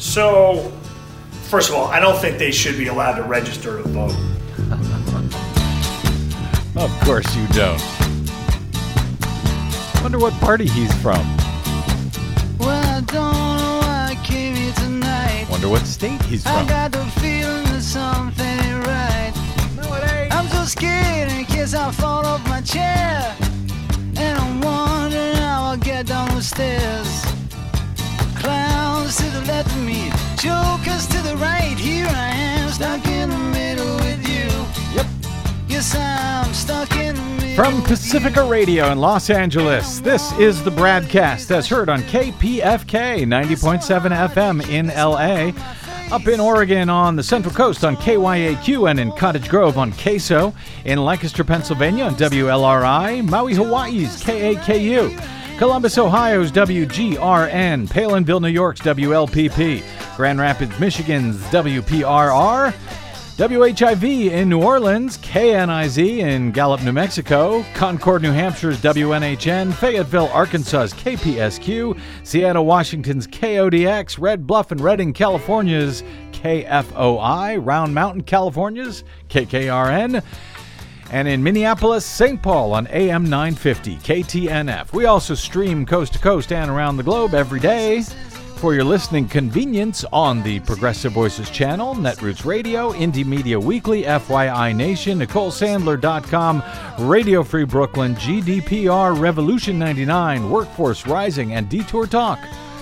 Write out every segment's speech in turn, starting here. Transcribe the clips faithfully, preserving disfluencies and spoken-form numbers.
So, first of all, I don't think they should be allowed to register to vote. Of course you don't. Wonder what party he's from. Well, I don't know why I came here tonight. Wonder what state he's from. I got the feeling that something ain't right. No, it ain't. I'm so scared in case I fall off my chair. And I'm wondering how I'll get down the stairs. Clowns to the left of me, jokers to the right. Here I am, stuck in the middle with you. Yep. Yes, I'm stuck in the middle. From Pacifica Radio in Los Angeles, this is the Bradcast as heard on K P F K ninety point seven F M in L A. Up in Oregon on the Central Coast on K Y A Q and in Cottage Grove on K S O. In Lancaster, Pennsylvania on W L R I. Maui, Hawaii's K A K U. Columbus, Ohio's W G R N, Palinville, New York's W L P P, Grand Rapids, Michigan's W P R R, W H I V in New Orleans, K N I Z in Gallup, New Mexico, Concord, New Hampshire's W N H N, Fayetteville, Arkansas's K P S Q, Seattle, Washington's K O D X, Red Bluff and Redding, California's K F O I, Round Mountain, California's K K R N, and in Minneapolis, Saint Paul on A M nine fifty, K T N F. We also stream coast to coast and around the globe every day for your listening convenience on the Progressive Voices channel, Netroots Radio, Indie Media Weekly, F Y I Nation, Nicole Sandler dot com, Radio Free Brooklyn, G D P R, Revolution ninety-nine, Workforce Rising, and Detour Talk.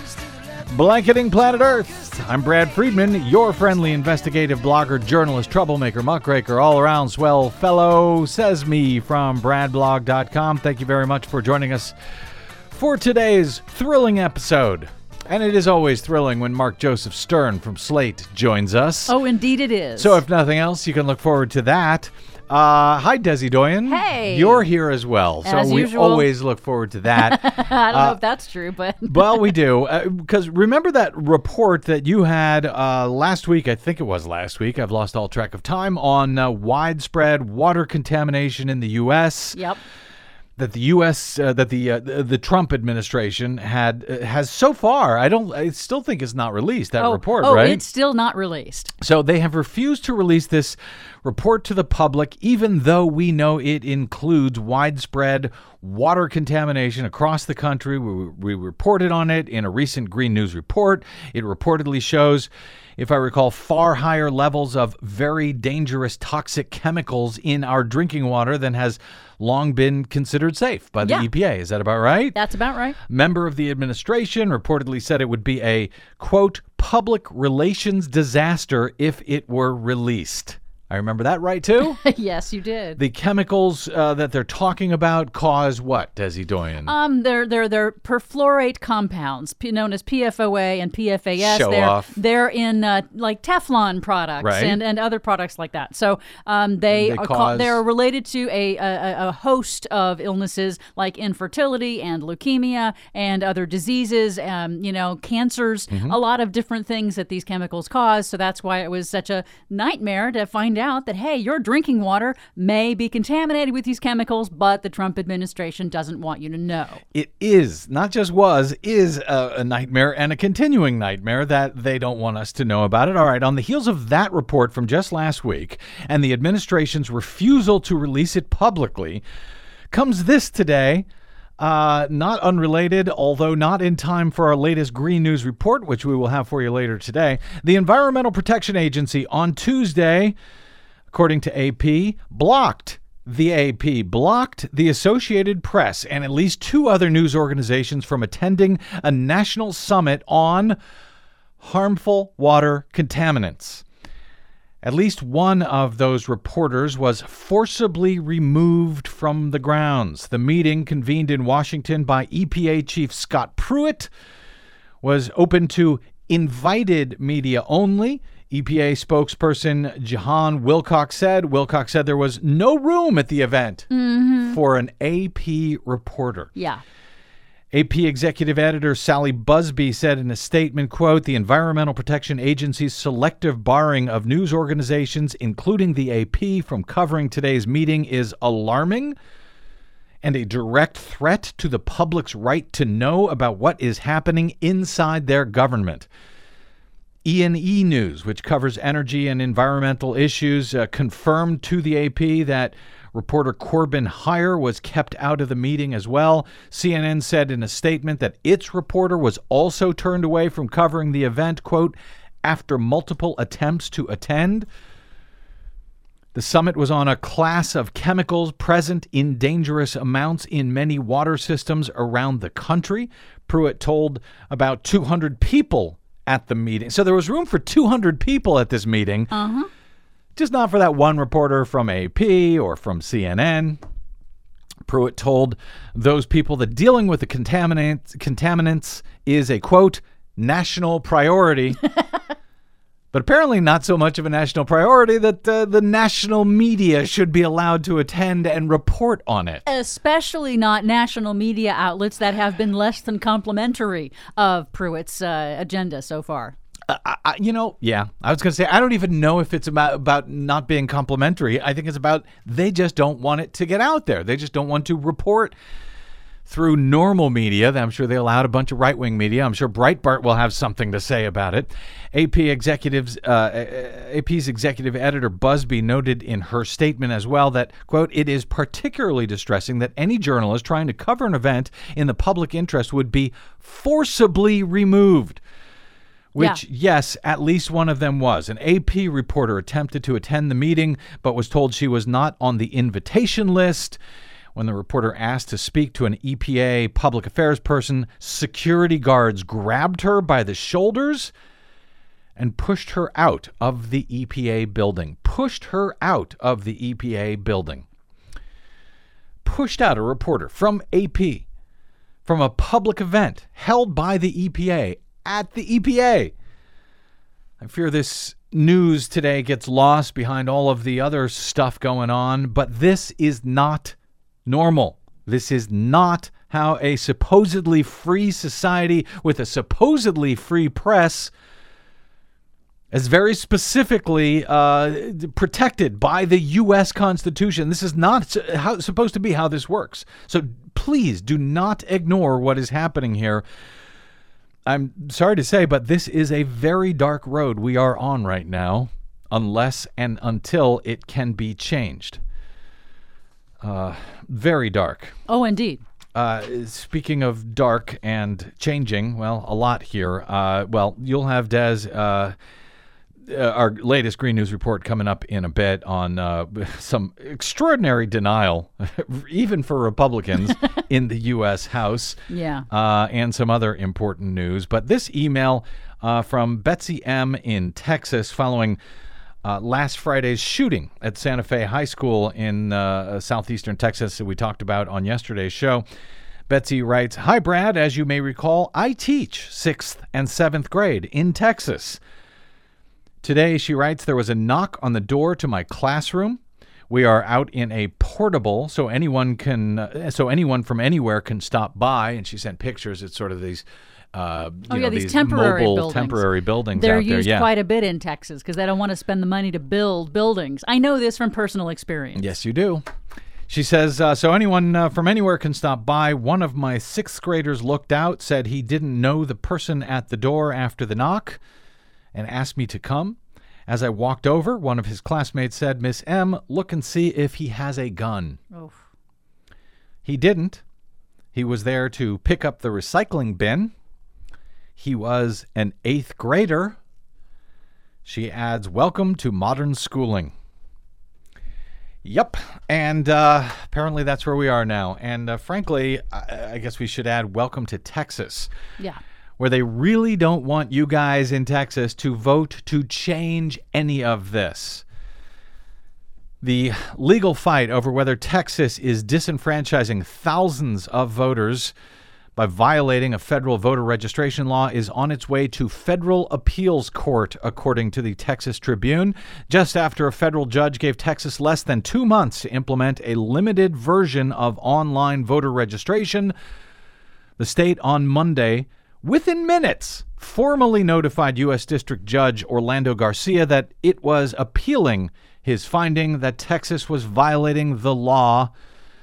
Blanketing Planet Earth. I'm Brad Friedman, your friendly investigative blogger, journalist, troublemaker, muckraker, all-around swell fellow, says me from brad blog dot com. Thank you very much for joining us for today's thrilling episode. And it is always thrilling when Mark Joseph Stern from Slate joins us. Oh, indeed it is. So if nothing else, you can look forward to that. Uh, hi, Desi Doyen. Hey. You're here as well. As so we usual. always look forward to that. I don't uh, know if that's true, but... Well, we do. Because uh, remember that report that you had uh, last week, I think it was last week, I've lost all track of time, on uh, widespread water contamination in the U S? Yep. That the U S, uh, that the uh, the Trump administration had uh, has so far, I don't, I still think it's not released, that oh, report, oh, right? it's still not released. So they have refused to release this report to the public, even though we know it includes widespread water contamination across the country. We, we reported on it in a recent Green News report. It reportedly shows, if I recall, far higher levels of very dangerous toxic chemicals in our drinking water than has long been considered safe by the Yeah. E P A. Is that about right? That's about right. Member of the administration reportedly said it would be a, quote, public relations disaster if it were released. I remember that right, too? Yes, you did. The chemicals uh, that they're talking about cause what, Desi Doyen? Um, they're they're they're perfluorate compounds, p- known as P F O A and P F A S. Show they're, off. They're in uh, like Teflon products Right. and, and other products like that. So um, they, They are cause- ca- they're related to a, a a host of illnesses like infertility and leukemia and other diseases. Um, you know, cancers. Mm-hmm. A lot of different things that these chemicals cause. So that's why it was such a nightmare to find out that, hey, your drinking water may be contaminated with these chemicals, but the Trump administration doesn't want you to know. It is, not just was, is a, a nightmare and a continuing nightmare that they don't want us to know about it. All right, on the heels of that report from just last week and the administration's refusal to release it publicly, comes this today. Uh, not unrelated, although not in time for our latest Green News report, which we will have for you later today. The Environmental Protection Agency on Tuesday, according to A P, blocked the A P, blocked the Associated Press and at least two other news organizations from attending a national summit on harmful water contaminants. At least one of those reporters was forcibly removed from the grounds. The meeting, convened in Washington by E P A Chief Scott Pruitt, was open to invited media only. E P A spokesperson Jahan Wilcox said, Wilcox said there was no room at the event Mm-hmm. for an A P reporter. Yeah. A P executive editor Sally Busby said in a statement, quote, the Environmental Protection Agency's selective barring of news organizations, including the A P, from covering today's meeting is alarming and a direct threat to the public's right to know about what is happening inside their government. E and E News, which covers energy and environmental issues, uh, confirmed to the A P that reporter Corbin Heyer was kept out of the meeting as well. C N N said in a statement that its reporter was also turned away from covering the event, quote, after multiple attempts to attend. The summit was on a class of chemicals present in dangerous amounts in many water systems around the country. Pruitt told about two hundred people at the meeting. So there was room for two hundred people at this meeting. Uh-huh. Just not for that one reporter from A P or from C N N. Pruitt told those people that dealing with the contaminants, contaminants is a, quote, national priority. But apparently not so much of a national priority that uh, the national media should be allowed to attend and report on it. Especially not national media outlets that have been less than complimentary of Pruitt's uh, agenda so far. Uh, I, you know, yeah, I was going to say, I don't even know if it's about, about not being complimentary. I think it's about they just don't want it to get out there. They just don't want to report through normal media. I'm sure they allowed a bunch of right-wing media. I'm sure Breitbart will have something to say about it. A P executives, uh, A P's executive editor Busby noted in her statement as well that, quote, it is particularly distressing that any journalist trying to cover an event in the public interest would be forcibly removed. Which, yeah. Yes, at least one of them was. An A P reporter attempted to attend the meeting, but was told she was not on the invitation list. When the reporter asked to speak to an E P A public affairs person, security guards grabbed her by the shoulders and pushed her out of the E P A building. Pushed her out of the E P A building. Pushed out a reporter from A P, from a public event held by the E P A at the E P A. I fear this news today gets lost behind all of the other stuff going on, but this is not normal. This is not how a supposedly free society with a supposedly free press is very specifically uh, protected by the U S Constitution. This is not how, supposed to be how this works. So please do not ignore what is happening here. I'm sorry to say, but this is a very dark road we are on right now, unless and until it can be changed. Uh, very dark. Oh, indeed. Uh, speaking of dark and changing, well, a lot here. Uh, well, you'll have Des, uh, uh, our latest Green News report coming up in a bit on uh, some extraordinary denial, even for Republicans in the U S House. Yeah. Uh, and some other important news. But this email uh, from Betsy M. in Texas following Uh, last Friday's shooting at Santa Fe High School in uh, southeastern Texas that we talked about on yesterday's show. Betsy writes, "Hi, Brad. As you may recall, I teach sixth and seventh grade in Texas. Today," she writes, "there was a knock on the door to my classroom. We are out in a portable, so anyone can, uh, so anyone from anywhere can stop by." And she sent pictures. It's sort of these Uh, you oh, know, yeah, these, these temporary mobile buildings. temporary buildings They're out there. used Yeah. quite a bit in Texas because they don't want to spend the money to build buildings. I know this from personal experience. Yes, you do. She says, uh, so anyone uh, from anywhere can stop by. One of my sixth graders looked out, said he didn't know the person at the door after the knock, and asked me to come. As I walked over, one of his classmates said, "Miss M, look and see if he has a gun." Oh. He didn't. He was there to pick up the recycling bin. He was an eighth grader. She adds, "Welcome to modern schooling." Yep. And uh, apparently that's where we are now. And uh, frankly, I, I guess we should add, welcome to Texas. Yeah. Where they really don't want you guys in Texas to vote to change any of this. The legal fight over whether Texas is disenfranchising thousands of voters by violating a federal voter registration law is on its way to federal appeals court, according to the Texas Tribune, just after a federal judge gave Texas less than two months to implement a limited version of online voter registration. The state on Monday, within minutes, formally notified U S District Judge Orlando Garcia that it was appealing his finding that Texas was violating the law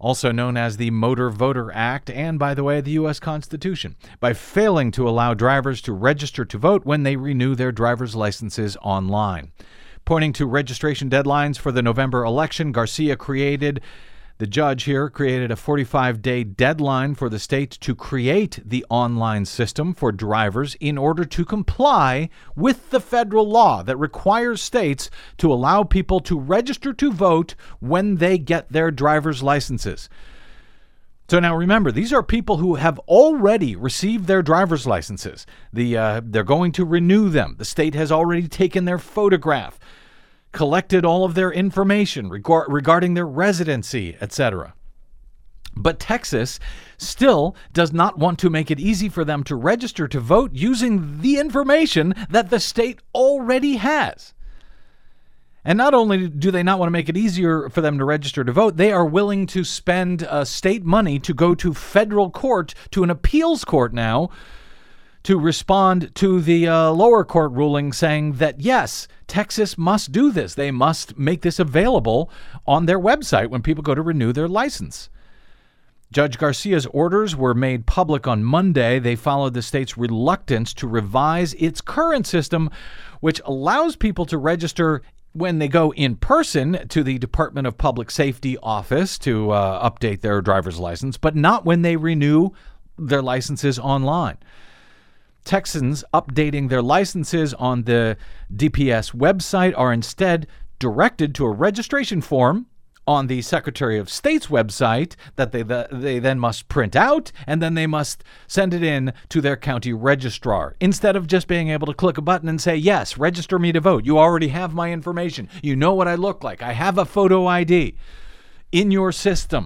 also known as the Motor Voter Act, and, by the way, the U S Constitution, by failing to allow drivers to register to vote when they renew their driver's licenses online. Pointing to registration deadlines for the November election, Garcia created, the judge here created a forty-five day deadline for the state to create the online system for drivers in order to comply with the federal law that requires states to allow people to register to vote when they get their driver's licenses. So now remember, these are people who have already received their driver's licenses. The uh, they're going to renew them. The state has already taken their photograph, collected all of their information regard- regarding their residency, et cetera. But Texas still does not want to make it easy for them to register to vote using the information that the state already has. And not only do they not want to make it easier for them to register to vote, they are willing to spend uh, state money to go to federal court, to an appeals court now, to respond to the uh, lower court ruling saying that, yes, Texas must do this. They must make this available on their website when people go to renew their license. Judge Garcia's orders were made public on Monday. They followed the state's reluctance to revise its current system, which allows people to register when they go in person to the Department of Public Safety office to uh, update their driver's license, but not when they renew their licenses online. Texans updating their licenses on the D P S website are instead directed to a registration form on the Secretary of State's website that they they then must print out, and then they must send it in to their county registrar, instead of just being able to click a button and say, yes, register me to vote. You already have my information. You know what I look like. I have a photo I D in your system.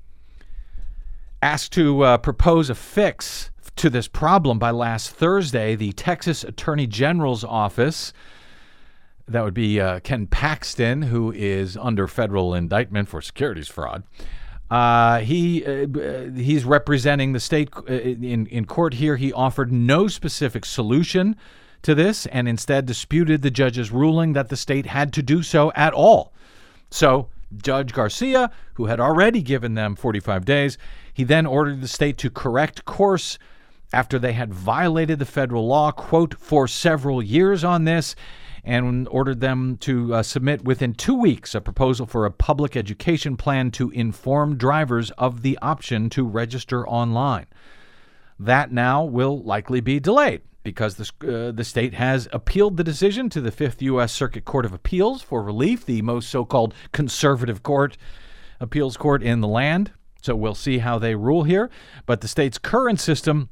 Asked to uh, propose a fix to this problem by last Thursday, the Texas Attorney General's office, that would be uh, Ken Paxton, who is under federal indictment for securities fraud. Uh, he uh, he's representing the state in, in court here. He offered no specific solution to this and instead disputed the judge's ruling that the state had to do so at all. So Judge Garcia, who had already given them forty-five days, he then ordered the state to correct course after they had violated the federal law, quote, for several years on this, and ordered them to uh, submit within two weeks a proposal for a public education plan to inform drivers of the option to register online. That now will likely be delayed because the, uh, the state has appealed the decision to the Fifth U S Circuit Court of Appeals for relief, the most so-called conservative court, appeals court in the land. So we'll see how they rule here. But the state's current system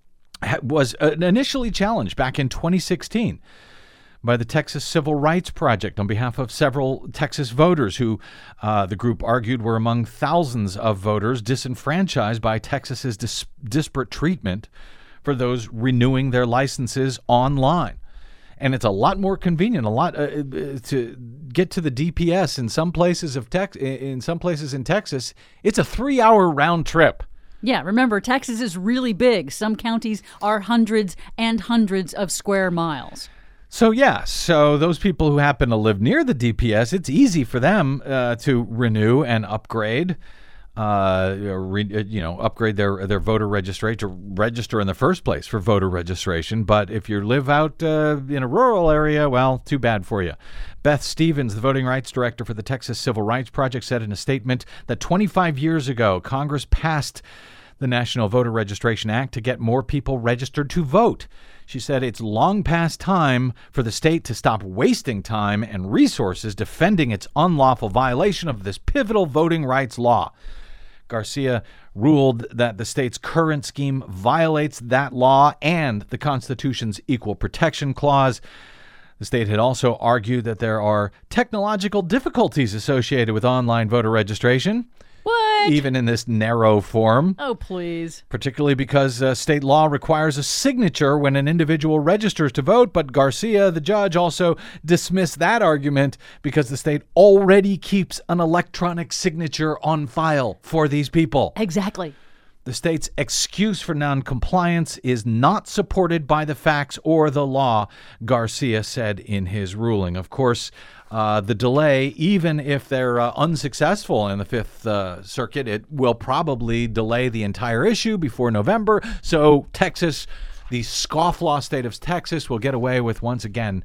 was initially challenged back in twenty sixteen by the Texas Civil Rights Project on behalf of several Texas voters who uh, the group argued were among thousands of voters disenfranchised by Texas's dis- disparate treatment for those renewing their licenses online. And it's a lot more convenient, a lot uh, to get to the D P S in some places of Tex- in some places in Texas. It's a three-hour round trip. Yeah, remember, Texas is really big. Some counties are hundreds and hundreds of square miles. So, yeah, so those people who happen to live near the D P S, it's easy for them uh, to renew and upgrade, uh, re, you know, upgrade their, their voter registration, to register in the first place for voter registration. But if you live out uh, in a rural area, well, too bad for you. Beth Stevens, the voting rights director for the Texas Civil Rights Project, said in a statement that twenty-five years ago, Congress passed the National Voter Registration Act to get more people registered to vote. She said it's long past time for the state to stop wasting time and resources defending its unlawful violation of this pivotal voting rights law. Garcia ruled that the state's current scheme violates that law and the Constitution's Equal Protection Clause. The state had also argued that there are technological difficulties associated with online voter registration. What? Even in this narrow form. Oh, please. Particularly because uh, state law requires a signature when an individual registers to vote. But Garcia, the judge, also dismissed that argument because the state already keeps an electronic signature on file for these people. Exactly. The state's excuse for noncompliance is not supported by the facts or the law, Garcia said in his ruling. Of course, uh, the delay, even if they're uh, unsuccessful in the Fifth uh, Circuit, it will probably delay the entire issue before November. So Texas, the scofflaw state of Texas, will get away with once again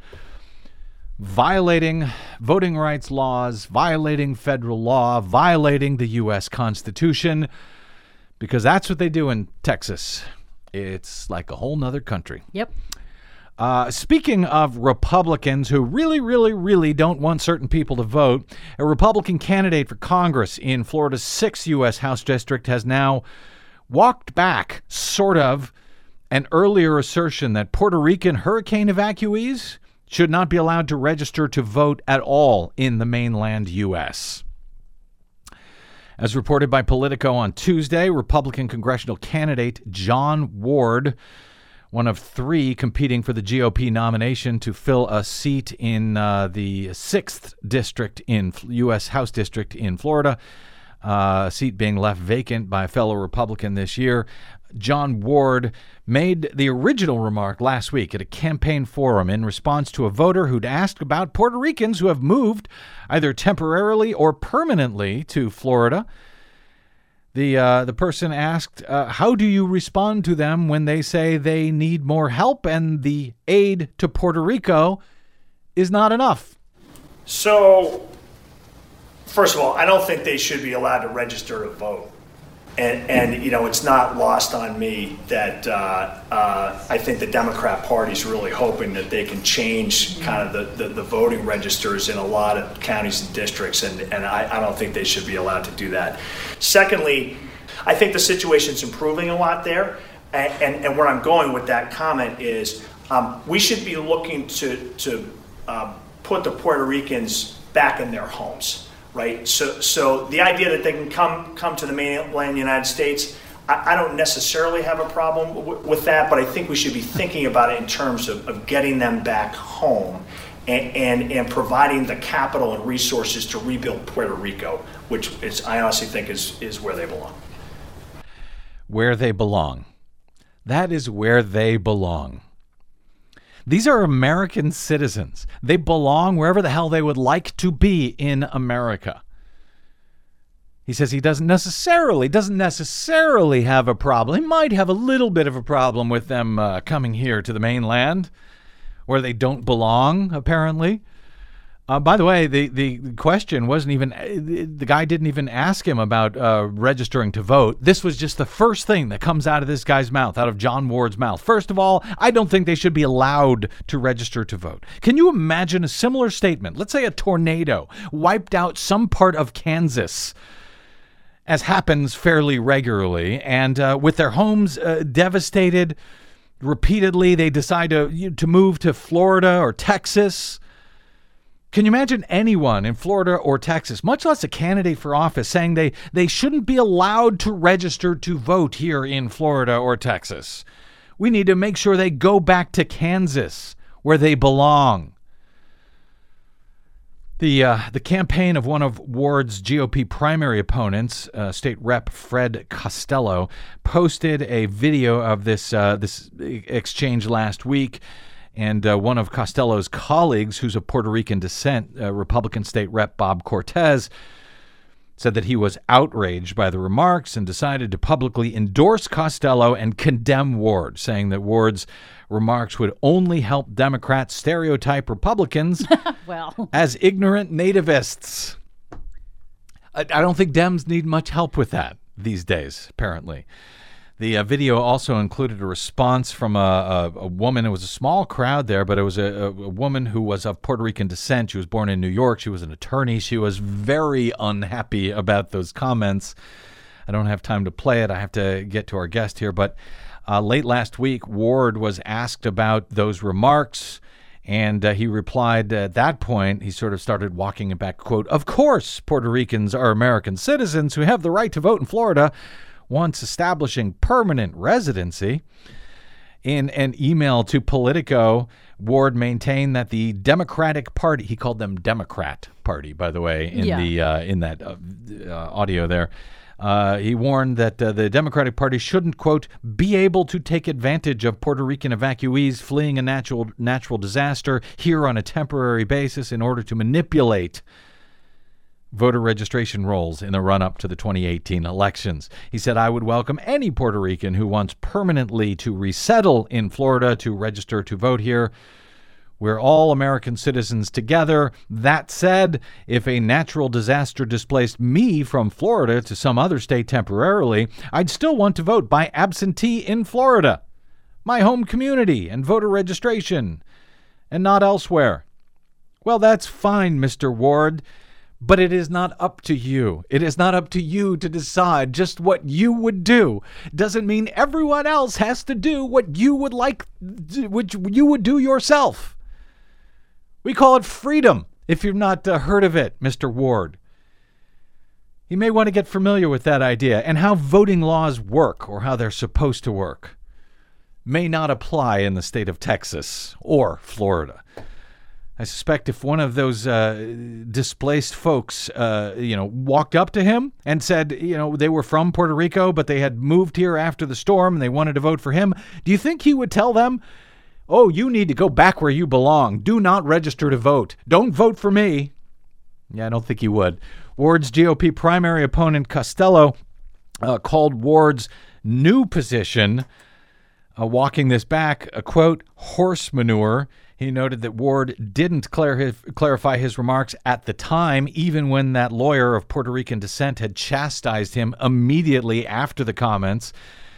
violating voting rights laws, violating federal law, violating the U S Constitution. Because that's what they do in Texas. It's like a whole nother country. Yep. Uh, speaking of Republicans who really, really, really don't want certain people to vote, a Republican candidate for Congress in Florida's sixth U S House District has now walked back, sort of, an earlier assertion that Puerto Rican hurricane evacuees should not be allowed to register to vote at all in the mainland U S As reported by Politico on Tuesday, Republican congressional candidate John Ward, one of three competing for the G O P nomination to fill a seat in uh, the sixth district in U S House District in Florida, uh, a seat being left vacant by a fellow Republican this year. John Ward made the original remark last week at a campaign forum in response to a voter who'd asked about Puerto Ricans who have moved either temporarily or permanently to Florida. The uh, the person asked, uh, how do you respond to them when they say they need more help and the aid to Puerto Rico is not enough? So, first of all, I don't think they should be allowed to register to vote. And, and, you know, it's not lost on me that uh, uh, I think the Democrat Party is really hoping that they can change kind of the, the, the voting registers in a lot of counties and districts, and, and I, I don't think they should be allowed to do that. Secondly, I think the situation's improving a lot there, and, and, and where I'm going with that comment is um, we should be looking to, to uh, put the Puerto Ricans back in their homes. Right, so so the idea that they can come come to the mainland United States, I, I don't necessarily have a problem w- with that, but I think we should be thinking about it in terms of, of getting them back home and, and and providing the capital and resources to rebuild Puerto Rico, which is I honestly think is is where they belong. Where they belong. That is where they belong. These are American citizens. They belong wherever the hell they would like to be in America. He says he doesn't necessarily, doesn't necessarily have a problem. He might have a little bit of a problem with them uh, coming here to the mainland, where they don't belong, apparently. Uh, by the way, the, the question wasn't even, the guy didn't even ask him about uh, registering to vote. This was just the first thing that comes out of this guy's mouth, out of John Ward's mouth. First of all, I don't think they should be allowed to register to vote. Can you imagine a similar statement? Let's say a tornado wiped out some part of Kansas, as happens fairly regularly, and uh, with their homes uh, devastated repeatedly, they decide to, to move to Florida or Texas. Can you imagine anyone in Florida or Texas, much less a candidate for office, saying they, they shouldn't be allowed to register to vote here in Florida or Texas? We need to make sure they go back to Kansas, where they belong. The uh, the campaign of one of Ward's G O P primary opponents, uh, State Rep Fred Costello, posted a video of this uh, this exchange last week. And uh, one of Costello's colleagues, who's of Puerto Rican descent, uh, Republican State Rep Bob Cortez, said that he was outraged by the remarks and decided to publicly endorse Costello and condemn Ward, saying that Ward's remarks would only help Democrats stereotype Republicans well. as ignorant nativists. I, I don't think Dems need much help with that these days, apparently. The uh, video also included a response from a, a, a woman. It was a small crowd there, but it was a, a, a woman who was of Puerto Rican descent. She was born in New York. She was an attorney. She was very unhappy about those comments. I don't have time to play it. I have to get to our guest here. But uh, late last week, Ward was asked about those remarks, and uh, he replied at that point, he sort of started walking it back, quote, "Of course, Puerto Ricans are American citizens who have the right to vote in Florida once establishing permanent residency." In an email to Politico, Ward maintained that the Democratic Party, he called them Democrat Party, by the way, in yeah. the uh, in that uh, uh, audio there, Uh, he warned that uh, the Democratic Party shouldn't, quote, be able to take advantage of Puerto Rican evacuees fleeing a natural natural disaster here on a temporary basis in order to manipulate voter registration rolls in the run-up to the twenty eighteen elections. He said, I would welcome any Puerto Rican who wants permanently to resettle in Florida to register to vote here. We're all American citizens together. That said, if a natural disaster displaced me from Florida to some other state temporarily, I'd still want to vote by absentee in Florida, my home community and voter registration, and not elsewhere. Well, that's fine, Mister Ward. But it is not up to you. It is not up to you to decide just what you would do. Doesn't mean everyone else has to do what you would like, which you would do yourself. We call it freedom, if you've not uh, heard of it, Mister Ward. You may want to get familiar with that idea and how voting laws work, or how they're supposed to work. May not apply in the state of Texas or Florida. I suspect if one of those uh, displaced folks, uh, you know, walked up to him and said, you know, they were from Puerto Rico, but they had moved here after the storm and they wanted to vote for him, do you think he would tell them, oh, you need to go back where you belong. Do not register to vote. Don't vote for me. Yeah, I don't think he would. Ward's G O P primary opponent, Costello, uh, called Ward's new position, uh, walking this back, a quote, horse manure. He noted that Ward didn't clar- his, clarify his remarks at the time, even when that lawyer of Puerto Rican descent had chastised him immediately after the comments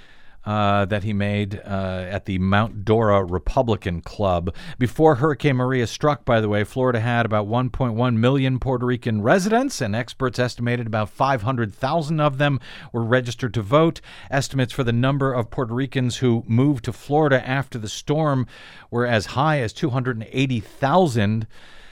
uh, that he made uh, at the Mount Dora Republican Club. Before Hurricane Maria struck, by the way, Florida had about one point one million Puerto Rican residents, and experts estimated about five hundred thousand of them were registered to vote. Estimates for the number of Puerto Ricans who moved to Florida after the storm were as high as two hundred eighty thousand.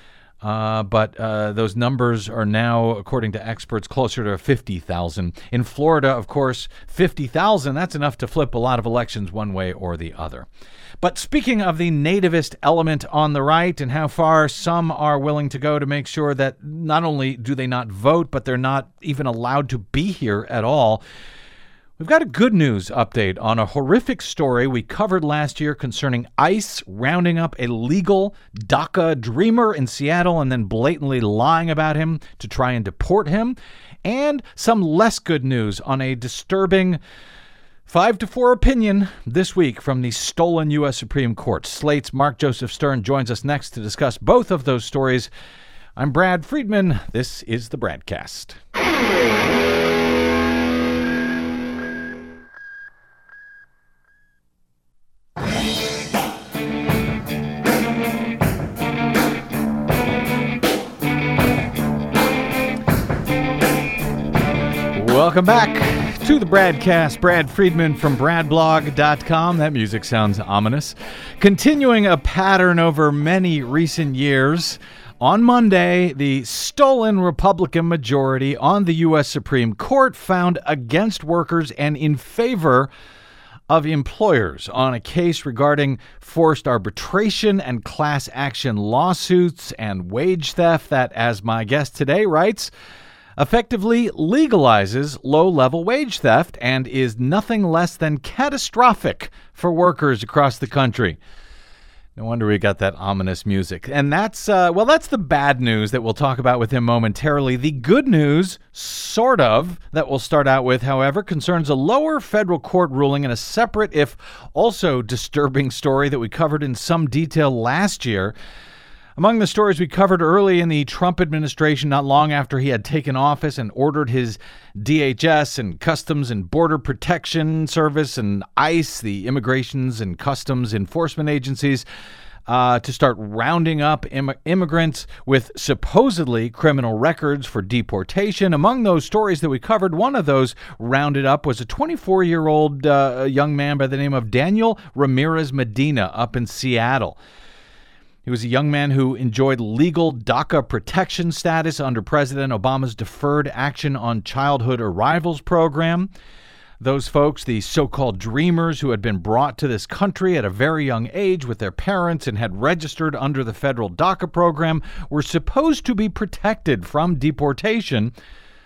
Uh, but uh, those numbers are now, according to experts, closer to fifty thousand. In Florida, of course, fifty thousand, that's enough to flip a lot of elections one way or the other. But speaking of the nativist element on the right and how far some are willing to go to make sure that not only do they not vote, but they're not even allowed to be here at all, we've got a good news update on a horrific story we covered last year concerning ICE rounding up a legal DACA dreamer in Seattle and then blatantly lying about him to try and deport him, and some less good news on a disturbing five to four opinion this week from the stolen U S Supreme Court. Slate's Mark Joseph Stern joins us next to discuss both of those stories. I'm Brad Friedman. This is the Bradcast. Welcome back to the Bradcast. Brad Friedman from brad blog dot com. That music sounds ominous. Continuing a pattern over many recent years, on Monday, the stolen Republican majority on the U S Supreme Court found against workers and in favor of employers on a case regarding forced arbitration and class action lawsuits and wage theft that, as my guest today writes, effectively legalizes low-level wage theft and is nothing less than catastrophic for workers across the country. No wonder we got that ominous music. And that's, uh, well, that's the bad news that we'll talk about with him momentarily. The good news, sort of, that we'll start out with, however, concerns a lower federal court ruling in a separate, if also disturbing, story that we covered in some detail last year. Among the stories we covered early in the Trump administration, not long after he had taken office and ordered his D H S and Customs and Border Protection Service and ICE, the Immigrations and Customs Enforcement Agencies, uh, to start rounding up Im- immigrants with supposedly criminal records for deportation. Among those stories that we covered, one of those rounded up was a twenty-four-year-old uh, young man by the name of Daniel Ramirez Medina up in Seattle. He was a young man who enjoyed legal DACA protection status under President Obama's Deferred Action on Childhood Arrivals program. Those folks, the so-called dreamers who had been brought to this country at a very young age with their parents and had registered under the federal DACA program, were supposed to be protected from deportation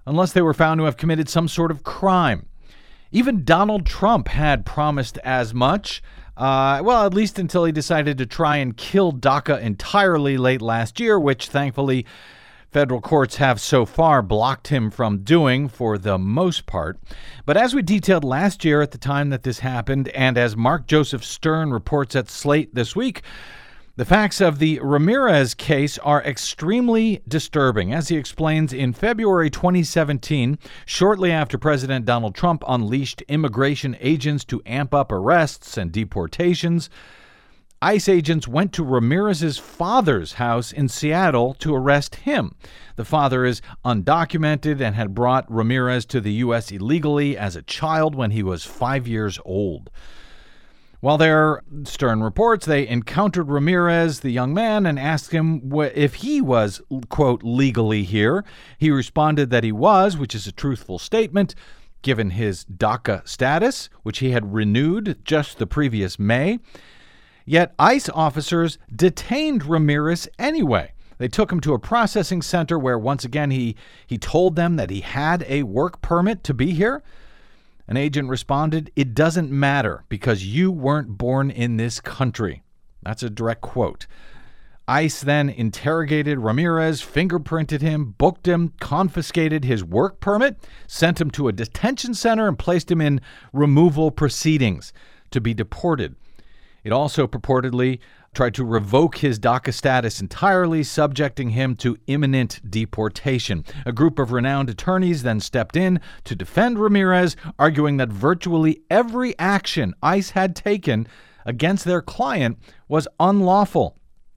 unless they were found to have committed some sort of crime. Even Donald Trump had promised as much, uh, well, at least until he decided to try and kill DACA entirely late last year, which thankfully federal courts have so far blocked him from doing for the most part. But as we detailed last year at the time that this happened, and as Mark Joseph Stern reports at Slate this week, the facts of the Ramirez case are extremely disturbing. As he explains, in February twenty seventeen, shortly after President Donald Trump unleashed immigration agents to amp up arrests and deportations, ICE agents went to Ramirez's father's house in Seattle to arrest him. The father is undocumented and had brought Ramirez to the U S illegally as a child when he was five years old. While there, Stern reports, they encountered Ramirez, the young man, and asked him if he was, quote, legally here. He responded that he was, which is a truthful statement, given his DACA status, which he had renewed just the previous May. Yet ICE officers detained Ramirez anyway. They took him to a processing center where, once again, he, he told them that he had a work permit to be here. An agent responded, "It doesn't matter because you weren't born in this country." That's a direct quote. ICE then interrogated Ramirez, fingerprinted him, booked him, confiscated his work permit, sent him to a detention center, and placed him in removal proceedings to be deported. It also purportedly tried to revoke his DACA status entirely, subjecting him to imminent deportation. A group of renowned attorneys then stepped in to defend Ramirez, arguing that virtually every action ICE had taken against their client was unlawful.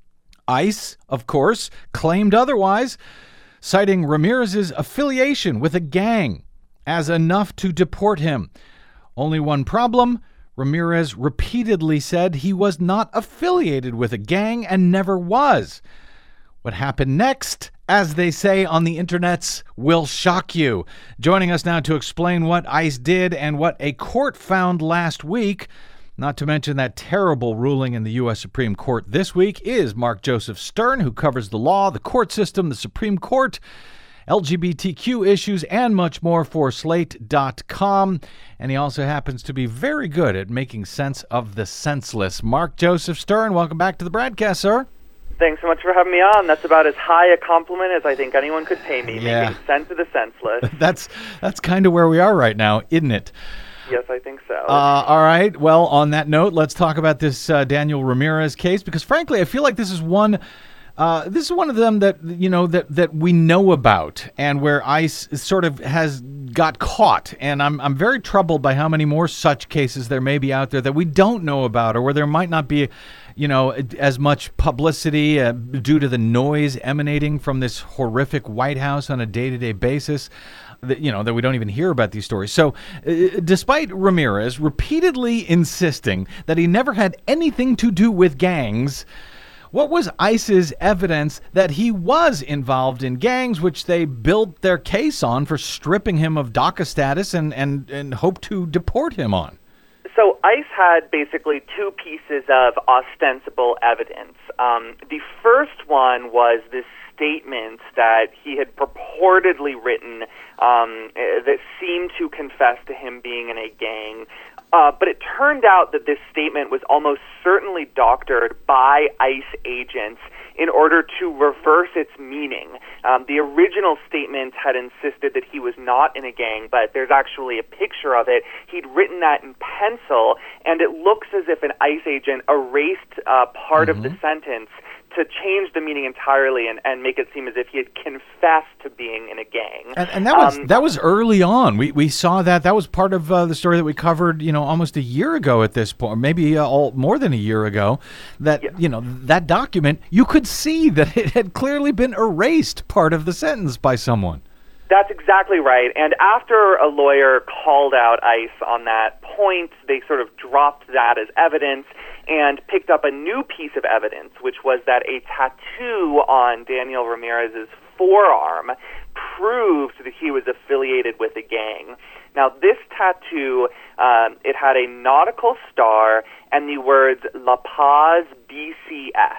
ICE, of course, claimed otherwise, citing Ramirez's affiliation with a gang as enough to deport him. Only one problem: Ramirez repeatedly said he was not affiliated with a gang and never was. What happened next, as they say on the internets, will shock you. Joining us now to explain what ICE did and what a court found last week, not to mention that terrible ruling in the U S Supreme Court this week, is Mark Joseph Stern, who covers the law, the court system, the Supreme Court, L G B T Q issues, and much more for Slate dot com. And he also happens to be very good at making sense of the senseless. Mark Joseph Stern, welcome back to the broadcast, sir. Thanks so much for having me on. That's about as high a compliment as I think anyone could pay me, yeah. making sense of the senseless. that's that's kind of where we are right now, isn't it? Yes, I think so. Uh, all right. Well, on that note, let's talk about this uh, Daniel Ramirez case, because frankly, I feel like this is one... Uh, this is one of them that, you know, that, that we know about and where ICE sort of has got caught. And I'm I'm very troubled by how many more such cases there may be out there that we don't know about, or where there might not be, you know, as much publicity uh, due to the noise emanating from this horrific White House on a day-to-day basis. That, you know, that we don't even hear about these stories. So uh, despite Ramirez repeatedly insisting that he never had anything to do with gangs, what was ICE's evidence that he was involved in gangs, which they built their case on for stripping him of DACA status and, and, and hoped to deport him on? So ICE had basically two pieces of ostensible evidence. Um, the first one was this statement that he had purportedly written um, that seemed to confess to him being in a gang. Uh, but it turned out that this statement was almost certainly doctored by ICE agents in order to reverse its meaning. Um, the original statement had insisted that he was not in a gang, but there's actually a picture of it. He'd written that in pencil, and it looks as if an ICE agent erased uh, part mm-hmm. of the sentence to change the meaning entirely and, and make it seem as if he had confessed to being in a gang. And, and that was um, that was early on. We we saw that. That was part of uh, the story that we covered, you know, almost a year ago at this point, maybe uh, all, more than a year ago, that, yeah. you know, that document, you could see that it had clearly been erased part of the sentence by someone. That's exactly right. And after a lawyer called out ICE on that point, they sort of dropped that as evidence and picked up a new piece of evidence, which was that a tattoo on Daniel Ramirez's forearm proved that he was affiliated with a gang. Now, this tattoo, um, it had a nautical star and the words La Paz B C S,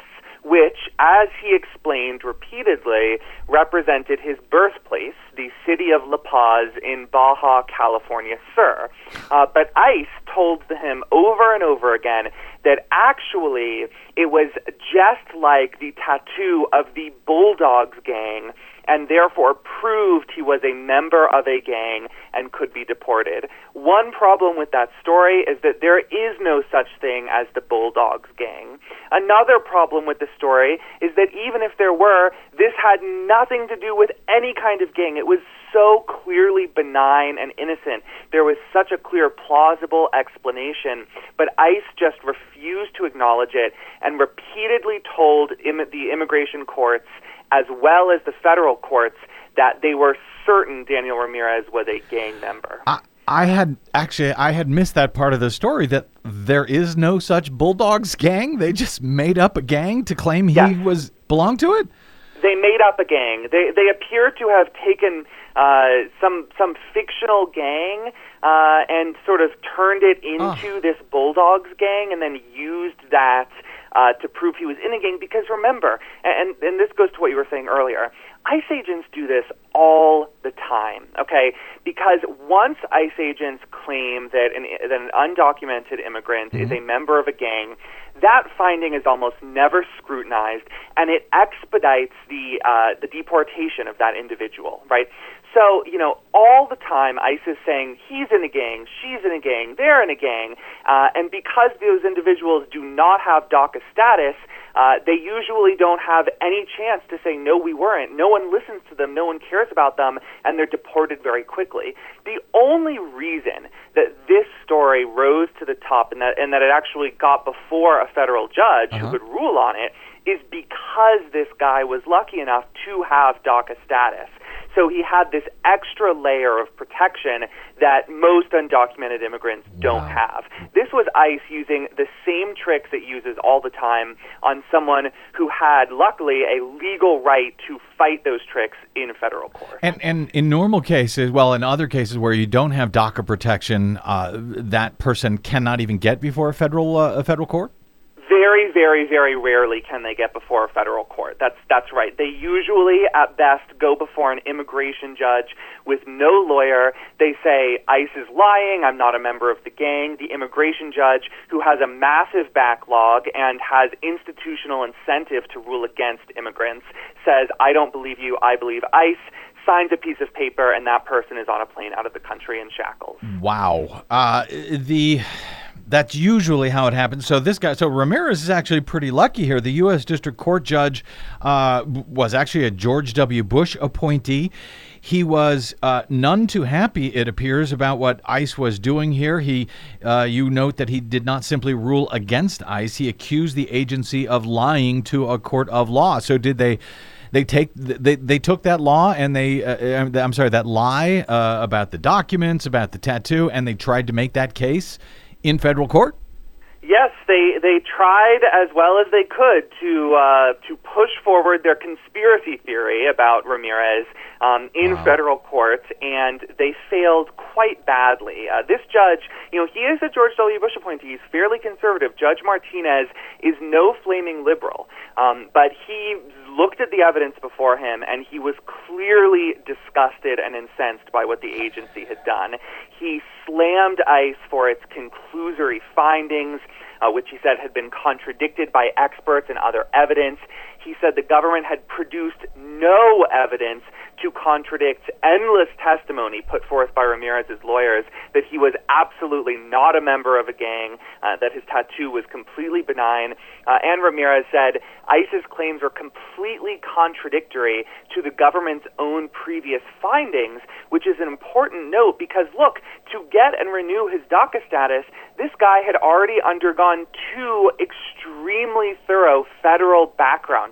which, as he explained repeatedly, represented his birthplace, the city of La Paz in Baja California Sur. Uh, but ICE told him over and over again that actually it was just like the tattoo of the Bulldogs gang, and therefore proved he was a member of a gang and could be deported. One problem with that story is that there is no such thing as the Bulldogs gang. Another problem with the story is that even if there were, this had nothing to do with any kind of gang. It was so clearly benign and innocent. There was such a clear, plausible explanation, but ICE just refused to acknowledge it and repeatedly told im- the immigration courts as well as the federal courts that they were certain Daniel Ramirez was a gang member. I, I had actually I had missed that part of the story, that there is no such Bulldogs gang. They just made up a gang to claim he Yes. was belonged to it. They made up a gang. They they appear to have taken uh, some some fictional gang uh, and sort of turned it into Oh. this Bulldogs gang, and then used that uh, to prove he was in a gang. Because remember, and and this goes to what you were saying earlier, ICE agents do this all the time, okay? Because once ICE agents claim that an, that an undocumented immigrant mm-hmm. is a member of a gang, that finding is almost never scrutinized, and it expedites the uh, the deportation of that individual, right? So, you know, all the time ICE is saying he's in a gang, she's in a gang, they're in a gang, uh, and because those individuals do not have DACA status, Uh, they usually don't have any chance to say, no, we weren't. No one listens to them. No one cares about them, and they're deported very quickly. The only reason that this story rose to the top and that, and that it actually got before a federal judge uh-huh. who could rule on it is because this guy was lucky enough to have DACA status. So he had this extra layer of protection that most undocumented immigrants don't wow. have. This was ICE using the same tricks it uses all the time on someone who had, luckily, a legal right to fight those tricks in federal court. And and in normal cases, well, in other cases where you don't have DACA protection, uh, that person cannot even get before a federal uh, a federal court? Very, very, very rarely can they get before a federal court. That's that's right. They usually, at best, go before an immigration judge with no lawyer. They say, ICE is lying, I'm not a member of the gang. The immigration judge, who has a massive backlog and has institutional incentive to rule against immigrants, says, I don't believe you, I believe ICE, signs a piece of paper, and that person is on a plane out of the country in shackles. Wow. Uh, the... That's usually how it happens. So this guy, so Ramirez is actually pretty lucky here. The U S District Court judge uh, was actually a George W. Bush appointee. He was uh, none too happy, it appears, about what ICE was doing here. He, uh, you note that he did not simply rule against ICE. He accused the agency of lying to a court of law. So did they? They take they they took that law and they uh, I'm sorry that lie uh, about the documents, about the tattoo, and they tried to make that case in federal court? Yes, they they tried as well as they could to uh, to push forward their conspiracy theory about Ramirez um, in wow. federal court, and they failed quite badly. Uh, this judge, you know, he is a George W. Bush appointee. He's fairly conservative. Judge Martinez is no flaming liberal, um, but he looked at the evidence before him, and he was clearly disgusted and incensed by what the agency had done. He slammed ICE for its conclusory findings, uh, which he said had been contradicted by experts and other evidence. He said the government had produced no evidence to contradict endless testimony put forth by Ramirez's lawyers that he was absolutely not a member of a gang, uh, that his tattoo was completely benign. Uh, and Ramirez said ICE's claims were completely contradictory to the government's own previous findings, which is an important note because, look, to get and renew his DACA status, this guy had already undergone two extremely thorough federal background checks.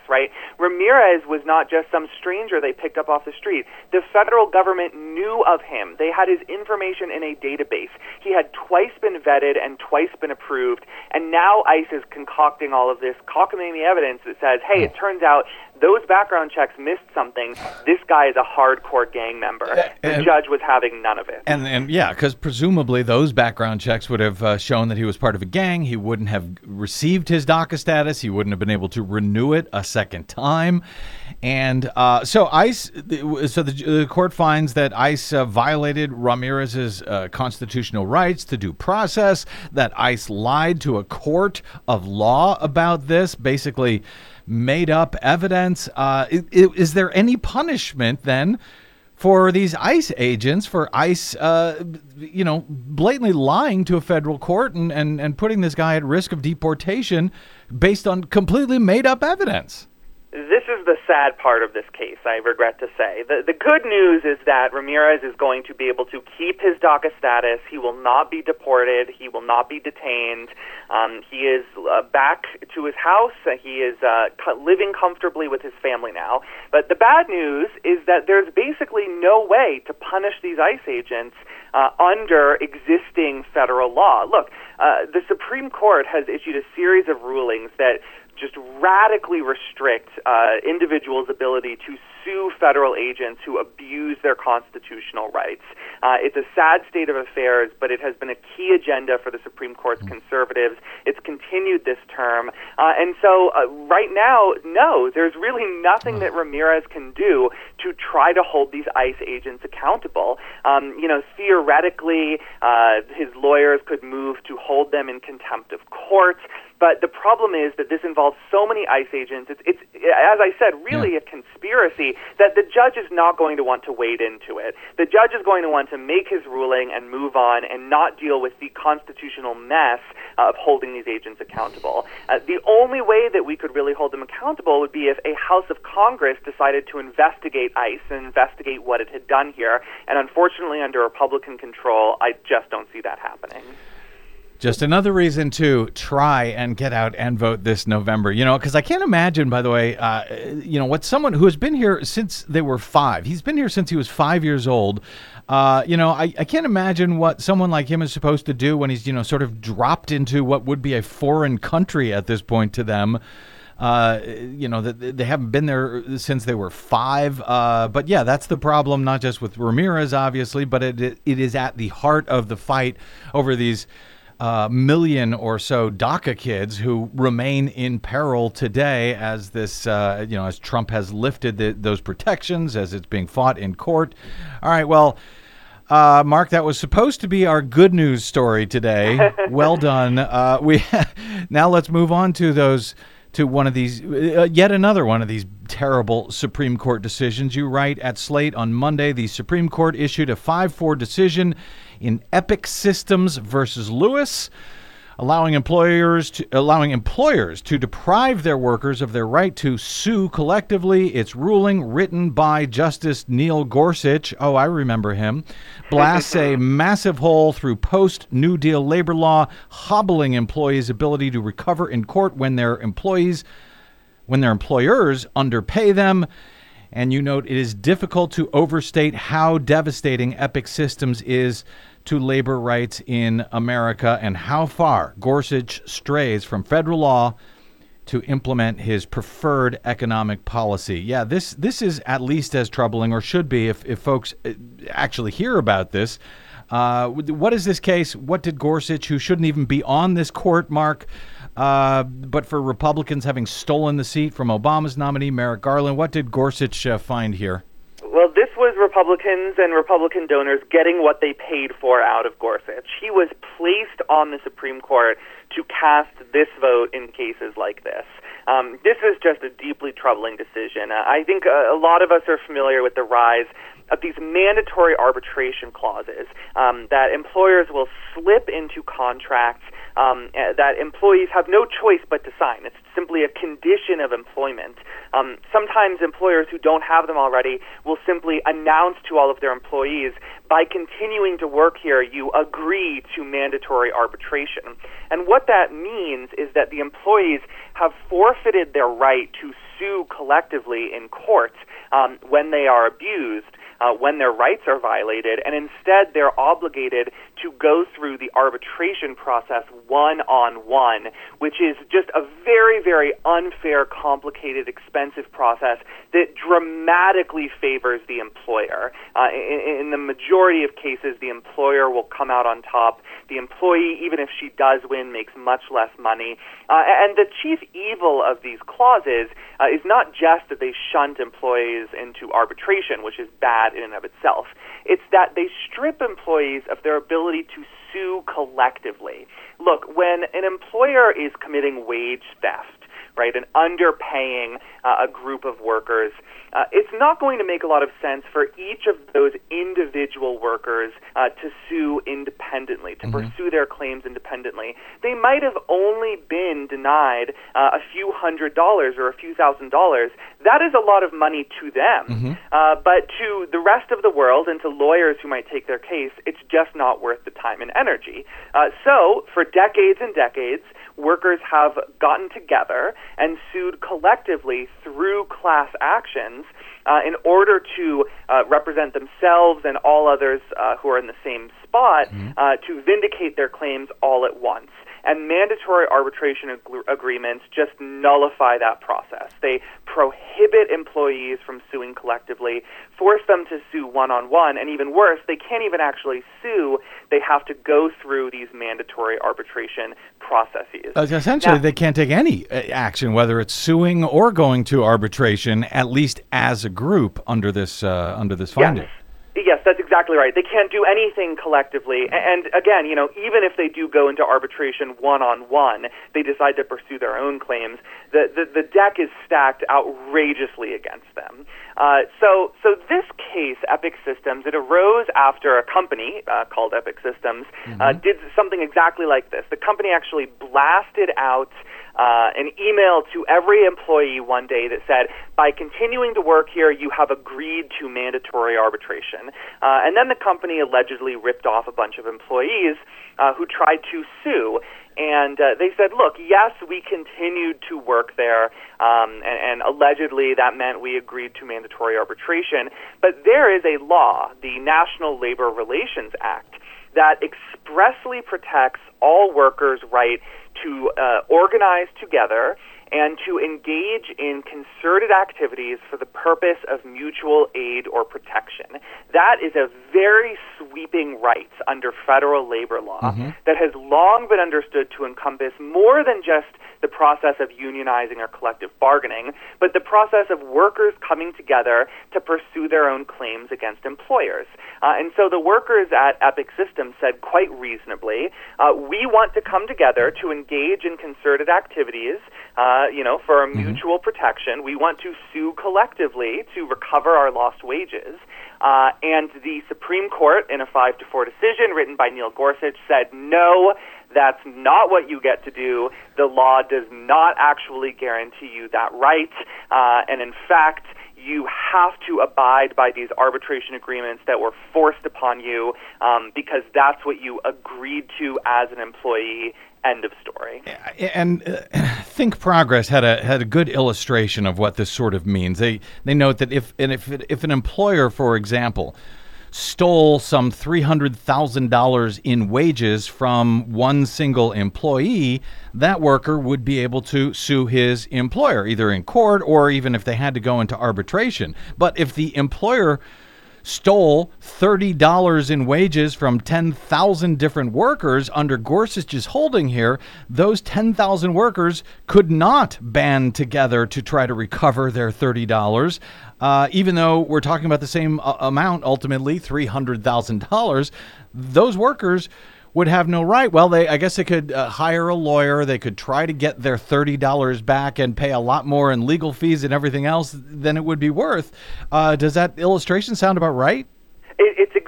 right? Ramirez was not just some stranger they picked up off the street. The federal government knew of him. They had his information in a database. He had twice been vetted and twice been approved, and now ICE is concocting all of this cockamamie evidence that says, hey, it turns out those background checks missed something. This guy is a hardcore gang member. The and, judge was having none of it. And, and yeah, because presumably those background checks would have uh, shown that he was part of a gang. He wouldn't have received his DACA status. He wouldn't have been able to renew it a second time. And uh, so ICE, so the, the court finds that ICE uh, violated Ramirez's uh, constitutional rights to due process, that ICE lied to a court of law about this, basically made up evidence. Uh, is, is there any punishment then for these ICE agents, for ICE, uh, you know, blatantly lying to a federal court and, and, and putting this guy at risk of deportation based on completely made up evidence? This is the sad part of this case, I regret to say. The, the good news is that Ramirez is going to be able to keep his DACA status. He will not be deported. He will not be detained. Um, he is uh, back to his house. Uh, he is uh, co- living comfortably with his family now. But the bad news is that there's basically no way to punish these ICE agents uh, under existing federal law. Look, uh, the Supreme Court has issued a series of rulings that just radically restrict uh, individuals' ability to sue federal agents who abuse their constitutional rights. Uh, it's a sad state of affairs, but it has been a key agenda for the Supreme Court's conservatives. It's continued this term. Uh, and so uh, right now, no, there's really nothing that Ramirez can do to try to hold these ICE agents accountable. Um, you know, theoretically, uh, his lawyers could move to hold them in contempt of court. But the problem is that this involves so many ICE agents. It's, it's as I said, really yeah. a conspiracy that the judge is not going to want to wade into it. The judge is going to want to make his ruling and move on and not deal with the constitutional mess uh, of holding these agents accountable. Uh, the only way that we could really hold them accountable would be if a House of Congress decided to investigate ICE and investigate what it had done here. And unfortunately, under Republican control, I just don't see that happening. Just another reason to try and get out and vote this November, you know, because I can't imagine, by the way, uh, you know, what someone who has been here since they were five, he's been here since he was five years old. Uh, you know, I, I can't imagine what someone like him is supposed to do when he's, you know, sort of dropped into what would be a foreign country at this point to them. Uh, you know, that they haven't been there since they were five. Uh, but yeah, that's the problem, not just with Ramirez, obviously, but it it is at the heart of the fight over these Uh, million or so DACA kids who remain in peril today as this, uh, you know, as Trump has lifted the, those protections, as it's being fought in court. All right, well, uh, Mark, that was supposed to be our good news story today. Well done. Uh, we now let's move on to those, to one of these, uh, yet another one of these terrible Supreme Court decisions. You write at Slate on Monday, the Supreme Court issued a five four decision in Epic Systems versus Lewis, allowing employers to allowing employers to deprive their workers of their right to sue collectively. Its ruling, written by Justice Neil Gorsuch, oh, I remember him, blasts a massive hole through post-New Deal labor law, hobbling employees' ability to recover in court when their employees, when their employers underpay them. And you note it is difficult to overstate how devastating Epic Systems is to labor rights in America and how far Gorsuch strays from federal law to implement his preferred economic policy. Yeah, this this is at least as troubling, or should be, if, if folks actually hear about this. Uh, what is this case? What did Gorsuch, who shouldn't even be on this court, Mark, Uh, but for Republicans having stolen the seat from Obama's nominee, Merrick Garland, what did Gorsuch uh, find here? Well, this was Republicans and Republican donors getting what they paid for out of Gorsuch. He was placed on the Supreme Court to cast this vote in cases like this. Um, this is just a deeply troubling decision. Uh, I think a, a lot of us are familiar with the rise of these mandatory arbitration clauses um, that employers will slip into contracts um, uh, that employees have no choice but to sign. It's simply a condition of employment. Um, sometimes employers who don't have them already will simply announce to all of their employees, by continuing to work here, you agree to mandatory arbitration. And what that means is that the employees have forfeited their right to sue collectively in court um, when they are abused, uh, when their rights are violated, and instead they're obligated to go through the arbitration process one-on-one, which is just a very, very unfair, complicated, expensive process that dramatically favors the employer. Uh, in, in the majority of cases, the employer will come out on top. The employee, even if she does win, makes much less money. Uh, and the chief evil of these clauses uh, is not just that they shunt employees into arbitration, which is bad in and of itself. It's that they strip employees of their ability to sue collectively. Look, when an employer is committing wage theft, right, and underpaying uh, a group of workers, uh, it's not going to make a lot of sense for each of those individual workers uh, to sue independently, to mm-hmm. pursue their claims independently. They might have only been denied uh, a few hundred dollars or a few thousand dollars. That is a lot of money to them. Mm-hmm. Uh, but to the rest of the world and to lawyers who might take their case, it's just not worth the time and energy. Uh, so for decades and decades, workers have gotten together and sued collectively through class actions uh, in order to uh, represent themselves and all others uh, who are in the same spot mm-hmm. uh, to vindicate their claims all at once. And mandatory arbitration ag- agreements just nullify that process. They prohibit employees from suing collectively, force them to sue one-on-one, and even worse, they can't even actually sue. They have to go through these mandatory arbitration processes. Uh, essentially, now, they can't take any uh, action, whether it's suing or going to arbitration, at least as a group under this uh, under this finding. Yes. Yes, that's exactly right. They can't do anything collectively. And again, you know, even if they do go into arbitration one-on-one, they decide to pursue their own claims, the, the, the deck is stacked outrageously against them. Uh, so so this case, Epic Systems, it arose after a company uh, called Epic Systems mm-hmm. uh, did something exactly like this. The company actually blasted out Uh, an email to every employee one day that said, by continuing to work here, you have agreed to mandatory arbitration. Uh, and then the company allegedly ripped off a bunch of employees uh, who tried to sue. And uh, they said, look, yes, we continued to work there, um, and, and allegedly that meant we agreed to mandatory arbitration. But there is a law, the National Labor Relations Act, that expressly protects all workers' right to uh, organize together and to engage in concerted activities for the purpose of mutual aid or protection. That is a very sweeping right under federal labor law mm-hmm. that has long been understood to encompass more than just the process of unionizing or collective bargaining, but the process of workers coming together to pursue their own claims against employers. Uh, and so the workers at Epic Systems said quite reasonably, uh, we want to come together to engage in concerted activities, uh, you know, for a mutual mm-hmm. protection. We want to sue collectively to recover our lost wages. Uh, and the Supreme Court, in a five to four decision written by Neil Gorsuch, said, no, that's not what you get to do. The law does not actually guarantee you that right. Uh, and in fact, you have to abide by these arbitration agreements that were forced upon you um, because that's what you agreed to as an employee. End of story. And uh, Think Progress had a had a good illustration of what this sort of means. They they note that if and if if an employer, for example, stole some three hundred thousand dollars in wages from one single employee, that worker would be able to sue his employer, either in court or even if they had to go into arbitration. But if the employer stole thirty dollars in wages from ten thousand different workers under Gorsuch's holding here, those ten thousand workers could not band together to try to recover their thirty dollars. Uh, even though we're talking about the same uh, amount, ultimately three hundred thousand dollars, those workers would have no right. Well, they I guess they could uh, hire a lawyer. They could try to get their thirty dollars back and pay a lot more in legal fees and everything else than it would be worth. Uh, does that illustration sound about right? It, it's exactly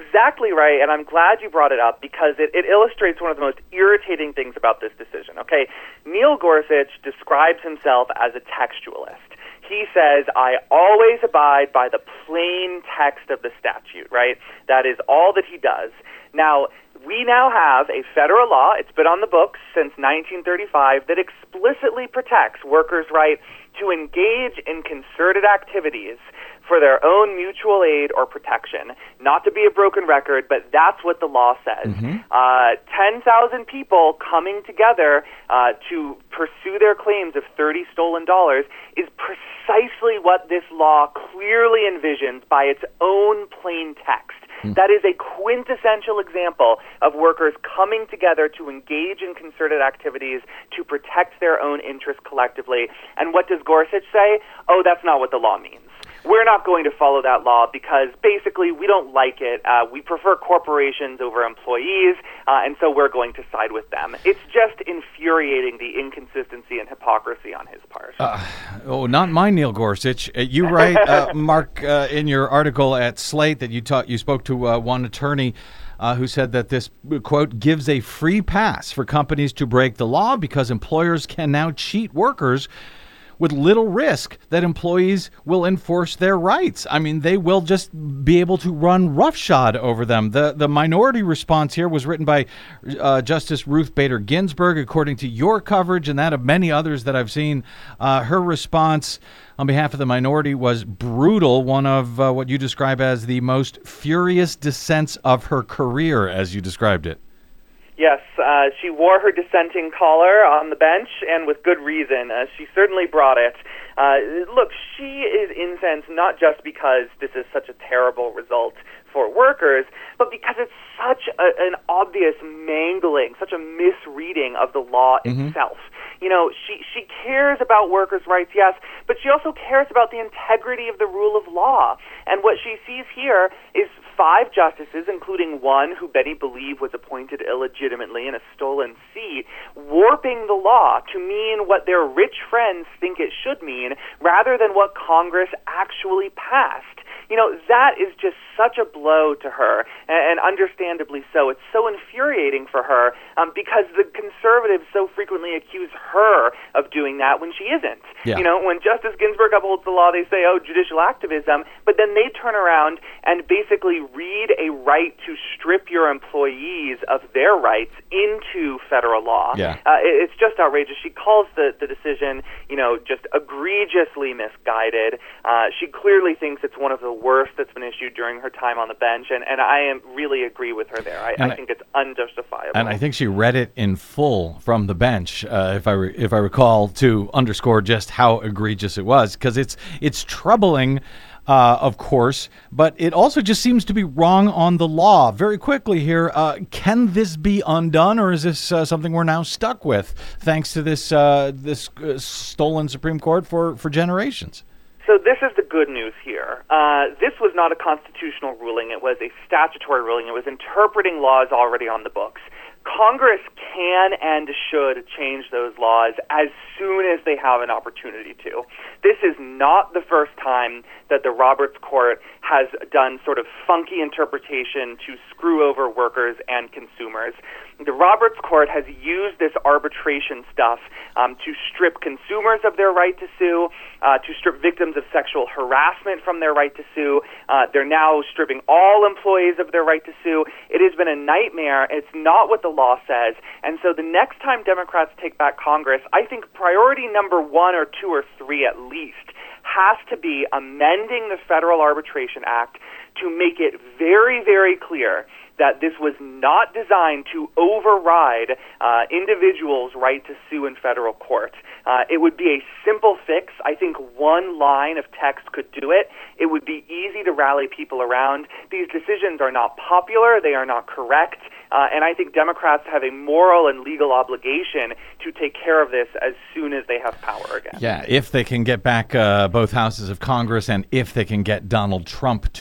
exactly right, and I'm glad you brought it up because it, it illustrates one of the most irritating things about this decision. Okay, Neil Gorsuch describes himself as a textualist. He says, I always abide by the plain text of the statute, right? That is all that he does. Now, we now have a federal law, it's been on the books since nineteen thirty-five, that explicitly protects workers' right to engage in concerted activities for their own mutual aid or protection. Not to be a broken record, but that's what the law says. Mm-hmm. Uh, ten thousand people coming together uh, to pursue their claims of thirty stolen dollars is precisely what this law clearly envisions by its own plain text. Mm. That is a quintessential example of workers coming together to engage in concerted activities to protect their own interests collectively. And what does Gorsuch say? Oh, that's not what the law means. We're not going to follow that law because basically we don't like it. Uh, we prefer corporations over employees, uh, and so we're going to side with them. It's just infuriating, the inconsistency and hypocrisy on his part. Uh, oh, not my Neil Gorsuch. Uh, you write, uh, Mark, uh, in your article at Slate that you taught, you spoke to uh, one attorney Uh, who said that this, quote, gives a free pass for companies to break the law because employers can now cheat workers with little risk that employees will enforce their rights. I mean, they will just be able to run roughshod over them. The the minority response here was written by uh, Justice Ruth Bader Ginsburg, according to your coverage and that of many others that I've seen. Uh, her response on behalf of the minority was brutal, one of uh, what you describe as the most furious dissents of her career, as you described it. Yes, uh, she wore her dissenting collar on the bench, and with good reason. Uh, she certainly brought it. Uh, look, she is incensed not just because this is such a terrible result for workers, but because it's such a, an obvious mangling, such a misreading of the law mm-hmm. itself. You know, she, she cares about workers' rights, yes, but she also cares about the integrity of the rule of law. And what she sees here is five justices, including one who many believe was appointed illegitimately in a stolen seat, warping the law to mean what their rich friends think it should mean rather than what Congress actually passed. You know, that is just such a blow to her, and understandably so. It's so infuriating for her um, because the conservatives so frequently accuse her of doing that when she isn't. Yeah. You know, when Justice Ginsburg upholds the law, they say, oh, judicial activism, but then they turn around and basically read a right to strip your employees of their rights into federal law. Yeah. Uh, it, it's just outrageous. She calls the, the decision, you know, just egregiously misguided. Uh, she clearly thinks it's one of the worst that's been issued during her time on the bench, and, and I am really agree with her there. I, I think it's unjustifiable. And I think she read it in full from the bench, uh, if I re- if I recall, to underscore just how egregious it was, because it's it's troubling, uh, of course, but it also just seems to be wrong on the law. Very quickly here, uh, can this be undone, or is this uh, something we're now stuck with, thanks to this uh, this uh, stolen Supreme Court for, for generations? So this is the good news here. Uh, this was not a constitutional ruling. It was a statutory ruling. It was interpreting laws already on the books. Congress can and should change those laws as soon as they have an opportunity to. This is not the first time that the Roberts Court has done sort of funky interpretation to screw over workers and consumers. The Roberts Court has used this arbitration stuff um, to strip consumers of their right to sue, uh, to strip victims of sexual harassment from their right to sue. Uh, they're now stripping all employees of their right to sue. It has been a nightmare. It's not what the law says. And so the next time Democrats take back Congress, I think priority number one or two or three at least has to be amending the Federal Arbitration Act to make it very, very clear that this was not designed to override uh, individuals' right to sue in federal court. Uh, it would be a simple fix. I think one line of text could do it. It would be easy to rally people around. These decisions are not popular. They are not correct. Uh, and I think Democrats have a moral and legal obligation to take care of this as soon as they have power again. Yeah, if they can get back uh, both houses of Congress and if they can get Donald Trump to sign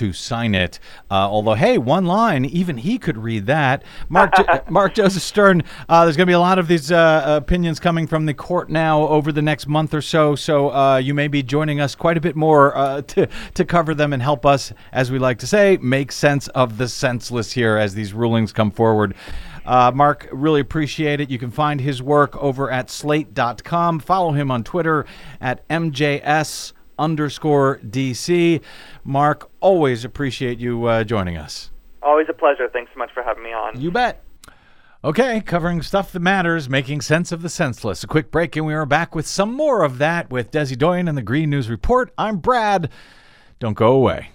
sign it. Uh, although, hey, one line, even he could read that. Mark jo- Mark Joseph Stern, uh, there's going to be a lot of these uh, opinions coming from the court now over the next month or so, so uh, you may be joining us quite a bit more uh, to, to cover them and help us, as we like to say, make sense of the senseless here as these rulings come forward. Uh, Mark, really appreciate it. You can find his work over at slate dot com. Follow him on Twitter at M J S underscore D C. Mark, always appreciate you uh, joining us. Always a pleasure. Thanks so much for having me on. You bet. Okay, covering stuff that matters, making sense of the senseless. A quick break, and we are back with some more of that with Desi Doyen and the Green News Report. I'm Brad. Don't go away.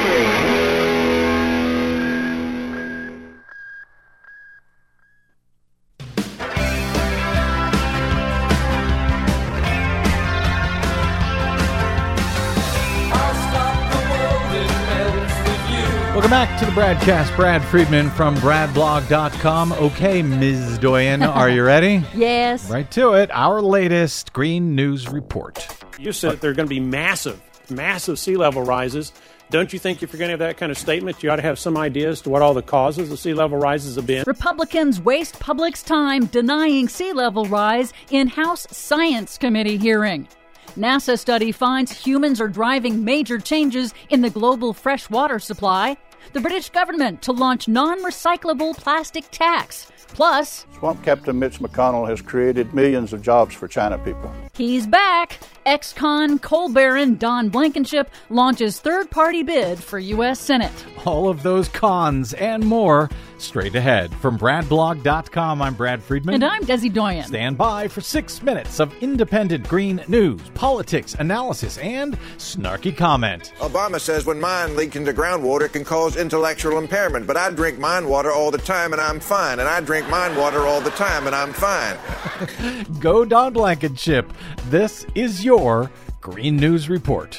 Welcome back to the Bradcast. Brad Friedman from brad blog dot com. Okay, Miz Doyen, are you ready? Yes. Right to it. Our latest Green News Report. You said there are going to be massive, massive sea level rises. Don't you think if you're going to have that kind of statement, you ought to have some idea as to what all the causes of sea level rises have been? Republicans waste public's time denying sea level rise in House Science Committee hearing. NASA study finds humans are driving major changes in the global freshwater supply. The British government to launch non-recyclable plastic tax. Plus, Swamp Captain Mitch McConnell has created millions of jobs for China people. He's back. Ex-con coal baron Don Blankenship launches third-party bid for U S Senate. All of those cons and more straight ahead. From brad blog dot com, I'm Brad Friedman. And I'm Desi Doyen. Stand by for six minutes of independent green news, politics, analysis, and snarky comment. Obama says when mine leak into groundwater can cause intellectual impairment, but I drink mine water all the time and I'm fine, and I drink mine water all the time and I'm fine. Go Don Blankenship. This is your Green News Report.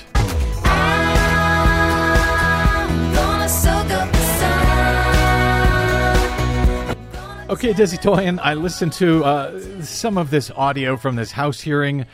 Okay, Desi Doyen, I listened to uh, some of this audio from this House hearing.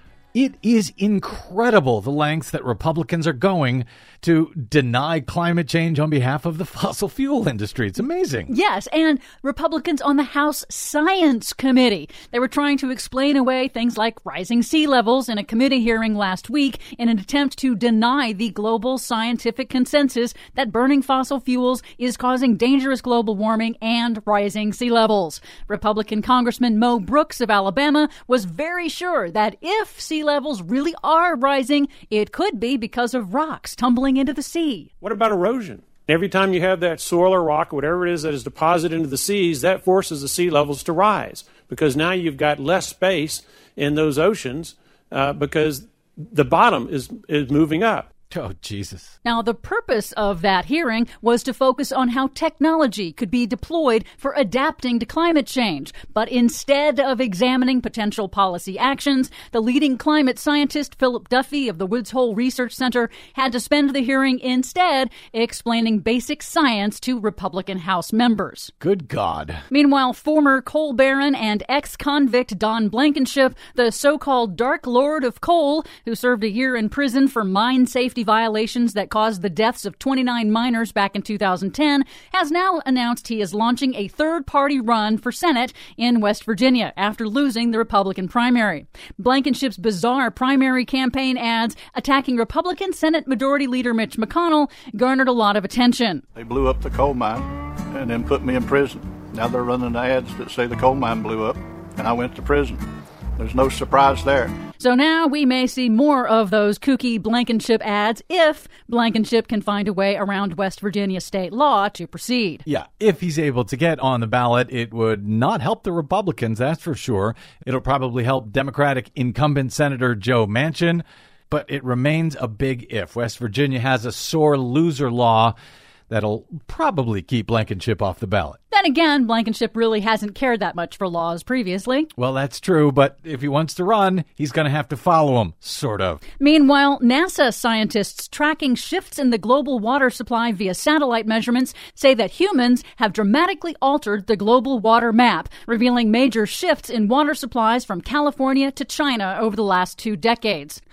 It is incredible the lengths that Republicans are going to deny climate change on behalf of the fossil fuel industry. It's amazing. Yes, and Republicans on the House Science Committee. They were trying to explain away things like rising sea levels in a committee hearing last week in an attempt to deny the global scientific consensus that burning fossil fuels is causing dangerous global warming and rising sea levels. Republican Congressman Mo Brooks of Alabama was very sure that if sea levels really are rising, it could be because of rocks tumbling into the sea. What about erosion? Every time you have that soil or rock or whatever it is that is deposited into the seas, that forces the sea levels to rise because now you've got less space in those oceans uh, because the bottom is is moving up. Oh, Jesus. Now, the purpose of that hearing was to focus on how technology could be deployed for adapting to climate change. But instead of examining potential policy actions, the leading climate scientist, Philip Duffy of the Woods Hole Research Center, had to spend the hearing instead explaining basic science to Republican House members. Good God. Meanwhile, former coal baron and ex-convict Don Blankenship, the so-called Dark Lord of Coal, who served a year in prison for mine safety violations that caused the deaths of twenty-nine miners back in two thousand ten, has now announced he is launching a third-party run for Senate in West Virginia after losing the Republican primary. Blankenship's bizarre primary campaign ads attacking Republican Senate Majority Leader Mitch McConnell garnered a lot of attention. They blew up the coal mine and then put me in prison. Now they're running ads that say the coal mine blew up and I went to prison. There's no surprise there. So now we may see more of those kooky Blankenship ads if Blankenship can find a way around West Virginia state law to proceed. Yeah, if he's able to get on the ballot, it would not help the Republicans, that's for sure. It'll probably help Democratic incumbent Senator Joe Manchin, but it remains a big if. West Virginia has a sore loser law that'll probably keep Blankenship off the ballot. Then again, Blankenship really hasn't cared that much for laws previously. Well, that's true, but if he wants to run, he's going to have to follow them, sort of. Meanwhile, NASA scientists tracking shifts in the global water supply via satellite measurements say that humans have dramatically altered the global water map, revealing major shifts in water supplies from California to China over the last two decades.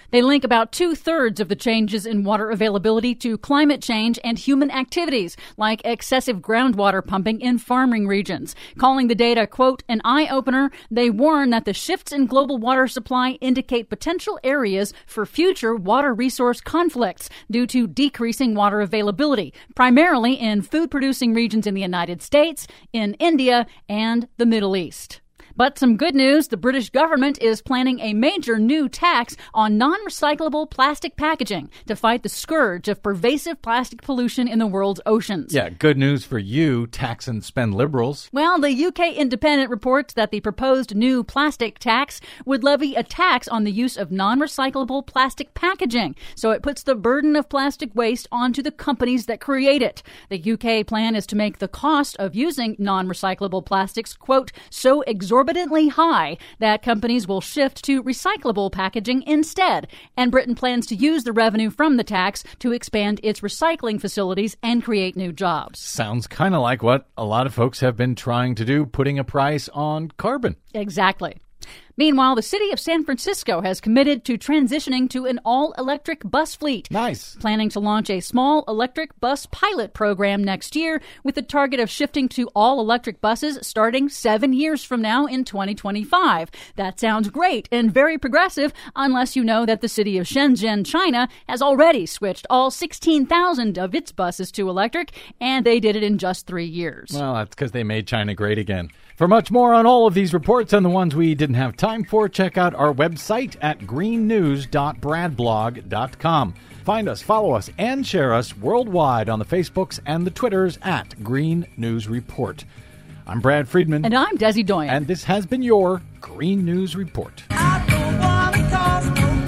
They link about two-thirds of the changes in water availability to climate change and human activities, like excessive groundwater pumping in farming regions. Calling the data, quote, an eye-opener, they warn that the shifts in global water supply indicate potential areas for future water resource conflicts due to decreasing water availability, primarily in food-producing regions in the United States, in India, and the Middle East. But some good news, the British government is planning a major new tax on non-recyclable plastic packaging to fight the scourge of pervasive plastic pollution in the world's oceans. Yeah, good news for you, tax and spend liberals. Well, the U K Independent reports that the proposed new plastic tax would levy a tax on the use of non-recyclable plastic packaging, so it puts the burden of plastic waste onto the companies that create it. The U K plan is to make the cost of using non-recyclable plastics, quote, so exorbitant exorbitantly high that companies will shift to recyclable packaging instead. And Britain plans to use the revenue from the tax to expand its recycling facilities and create new jobs. Sounds kind of like what a lot of folks have been trying to do, putting a price on carbon. Exactly. Meanwhile, the city of San Francisco has committed to transitioning to an all-electric bus fleet. Nice. Planning to launch a small electric bus pilot program next year with the target of shifting to all-electric buses starting seven years from now in twenty twenty-five. That sounds great and very progressive, unless you know that the city of Shenzhen, China, has already switched all sixteen thousand of its buses to electric, and they did it in just three years. Well, that's because they made China great again. For much more on all of these reports and the ones we didn't have time for, check out our website at green news dot brad blog dot com. Find us, follow us, and share us worldwide on the Facebooks and the Twitters at Green News Report. I'm Brad Friedman. And I'm Desi Doyen. And this has been your Green News Report. I don't want to cause no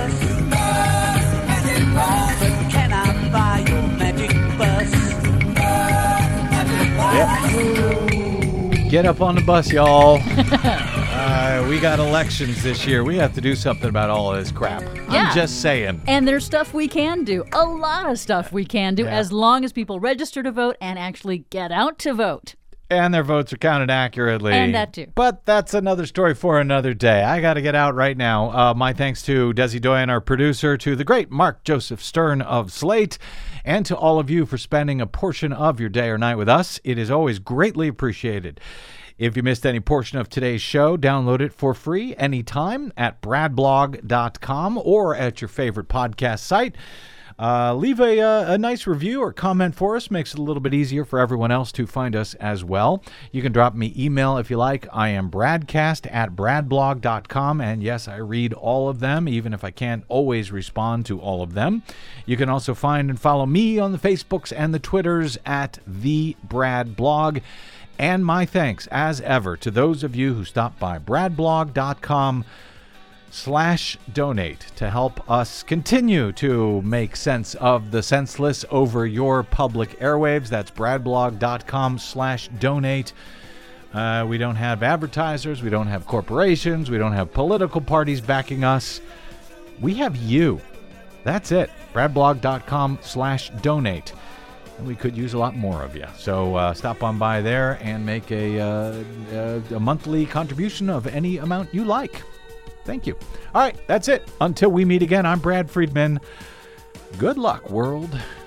fuss, but can I buy your magic bus? Yep. Get up on the bus, y'all. uh, we got elections this year. We have to do something about all of this crap. Yeah. I'm just saying. And there's stuff we can do. A lot of stuff we can do Yeah. as long as people register to vote and actually get out to vote. And their votes are counted accurately. And that too. But that's another story for another day. I got to get out right now. Uh, my thanks to Desi Doyen, our producer, to the great Mark Joseph Stern of Slate, and to all of you for spending a portion of your day or night with us. It is always greatly appreciated. If you missed any portion of today's show, download it for free anytime at brad blog dot com or at your favorite podcast site. Uh, leave a, uh, a nice review or comment for us. Makes it a little bit easier for everyone else to find us as well. You can drop me email if you like. I am bradcast at brad blog dot com. And yes, I read all of them, even if I can't always respond to all of them. You can also find and follow me on the Facebooks and the Twitters at The Brad Blog. And my thanks, as ever, to those of you who stopped by brad blog dot com slash donate to help us continue to make sense of the senseless over your public airwaves. That's brad blog dot com slash donate. Uh, we don't have advertisers. We don't have corporations. We don't have political parties backing us. We have you. That's it. brad blog dot com slash donate. And we could use a lot more of you. So uh, stop on by there and make a, uh, a, a monthly contribution of any amount you like. Thank you. All right, that's it. Until we meet again, I'm Brad Friedman. Good luck, world.